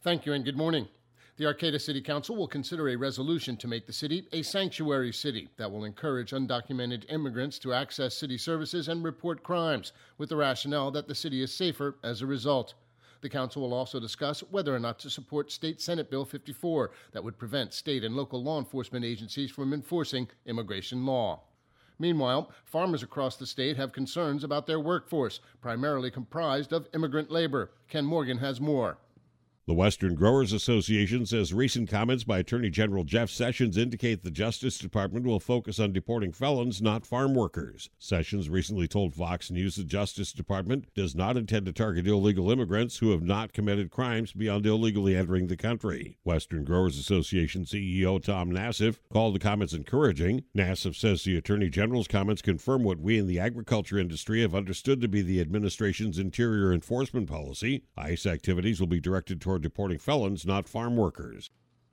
Thank you and good morning. The Arcata City Council will consider a resolution to make the city a sanctuary city that will encourage undocumented immigrants to access city services and report crimes, with the rationale that the city is safer as a result. The council will also discuss whether or not to support State Senate Bill 54 that would prevent state and local law enforcement agencies from enforcing immigration law. Meanwhile, farmers across the state have concerns about their workforce, primarily comprised of immigrant labor. Ken Morgan has more. The Western Growers Association says recent comments by Attorney General Jeff Sessions indicate the Justice Department will focus on deporting felons, not farm workers. Sessions recently told Fox News the Justice Department does not intend to target illegal immigrants who have not committed crimes beyond illegally entering the country. Western Growers Association CEO Tom Nassif called the comments encouraging. Nassif says the Attorney General's comments confirm what we in the agriculture industry have understood to be the administration's interior enforcement policy. ICE activities will be directed toward deporting felons, not farm workers.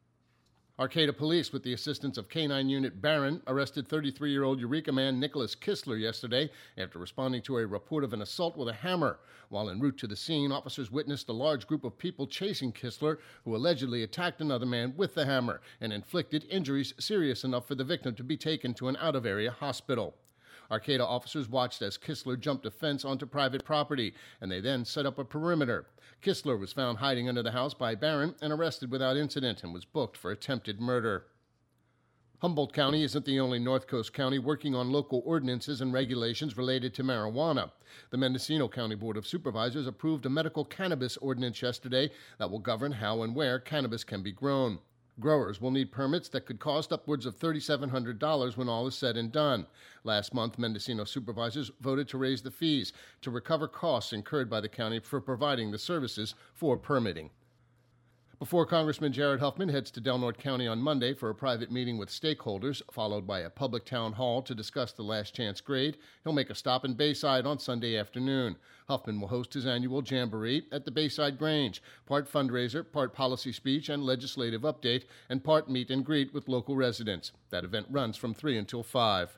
Arcata police, with the assistance of K-9 Unit Barron, arrested 33-year-old Eureka man Nicholas Kistler yesterday after responding to a report of an assault with a hammer. While en route to the scene, officers witnessed a large group of people chasing Kistler, who allegedly attacked another man with the hammer and inflicted injuries serious enough for the victim to be taken to an out-of-area hospital. Arcata officers watched as Kistler jumped a fence onto private property, and they then set up a perimeter. Kistler was found hiding under the house by Barron and arrested without incident and was booked for attempted murder. Humboldt County isn't the only North Coast county working on local ordinances and regulations related to marijuana. The Mendocino County Board of Supervisors approved a medical cannabis ordinance yesterday that will govern how and where cannabis can be grown. Growers will need permits that could cost upwards of $3,700 when all is said and done. Last month, Mendocino supervisors voted to raise the fees to recover costs incurred by the county for providing the services for permitting. Before Congressman Jared Huffman heads to Del Norte County on Monday for a private meeting with stakeholders, followed by a public town hall to discuss the last chance grade, he'll make a stop in Bayside on Sunday afternoon. Huffman will host his annual jamboree at the Bayside Grange, part fundraiser, part policy speech and legislative update, and part meet and greet with local residents. That event runs from 3 until 5.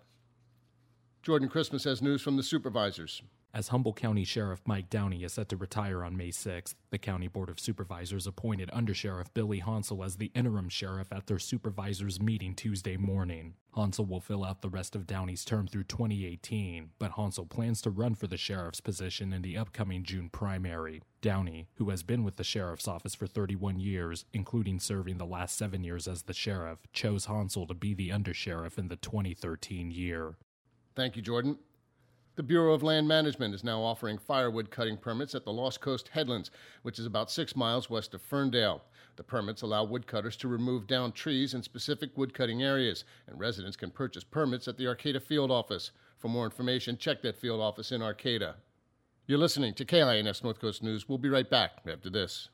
Jordan Christmas has news from the supervisors. As Humboldt County Sheriff Mike Downey is set to retire on May 6th, the County Board of Supervisors appointed Undersheriff Billy Hansel as the interim sheriff at their supervisors' meeting Tuesday morning. Hansel will fill out the rest of Downey's term through 2018, but Hansel plans to run for the sheriff's position in the upcoming June primary. Downey, who has been with the sheriff's office for 31 years, including serving the last 7 years as the sheriff, chose Hansel to be the undersheriff in the 2013 year. Thank you, Jordan. The Bureau of Land Management is now offering firewood cutting permits at the Lost Coast Headlands, which is about 6 miles west of Ferndale. The permits allow woodcutters to remove downed trees in specific woodcutting areas, and residents can purchase permits at the Arcata Field Office. For more information, check that field office in Arcata. You're listening to KINS North Coast News. We'll be right back after this.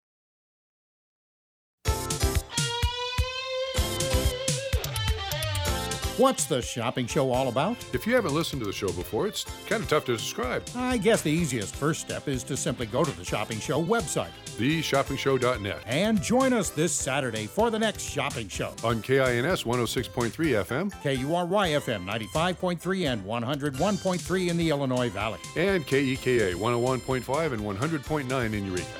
What's the shopping show all about? If you haven't listened to the show before, it's kind of tough to describe. I guess the easiest first step is to simply go to the Shopping Show website. TheShoppingShow.net. And join us this Saturday for the next Shopping Show. On KINS 106.3 FM. KURY FM 95.3 and 101.3 in the Illinois Valley. And KEKA 101.5 and 100.9 in Eureka.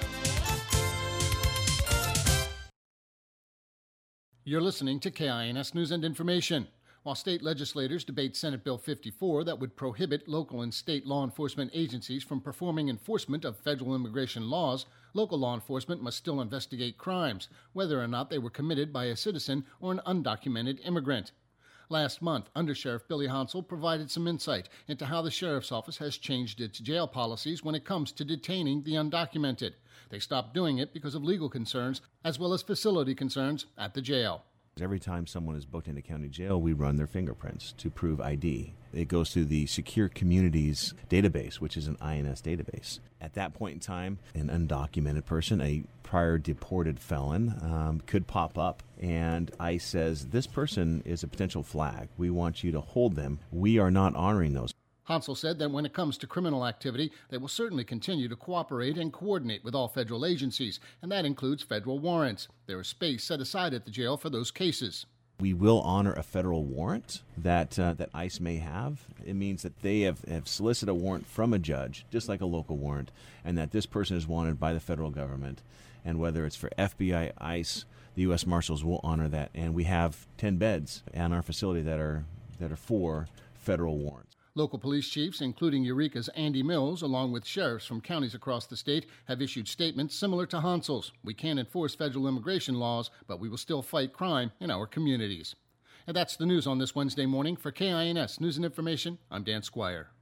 You're listening to KINS News and Information. While state legislators debate Senate Bill 54 that would prohibit local and state law enforcement agencies from performing enforcement of federal immigration laws, local law enforcement must still investigate crimes, whether or not they were committed by a citizen or an undocumented immigrant. Last month, Undersheriff Billy Hansel provided some insight into how the Sheriff's Office has changed its jail policies when it comes to detaining the undocumented. They stopped doing it because of legal concerns as well as facility concerns at the jail. Every time someone is booked into county jail, we run their fingerprints to prove ID. It goes through the Secure Communities database, which is an INS database. At that point in time, an undocumented person, a prior deported felon, could pop up, and ICE says, this person is a potential flag. We want you to hold them. We are not honoring those. Hansel said that when it comes to criminal activity, they will certainly continue to cooperate and coordinate with all federal agencies, and that includes federal warrants. There is space set aside at the jail for those cases. We will honor a federal warrant that ICE may have. It means that they have solicited a warrant from a judge, just like a local warrant, and that this person is wanted by the federal government, And whether it's for FBI, ICE, the U.S. Marshals will honor that. And we have 10 beds in our facility that are for federal warrants. Local police chiefs, including Eureka's Andy Mills, along with sheriffs from counties across the state, have issued statements similar to Hansel's. We can't enforce federal immigration laws, but we will still fight crime in our communities. And that's the news on this Wednesday morning. For KINS News and Information, I'm Dan Squire.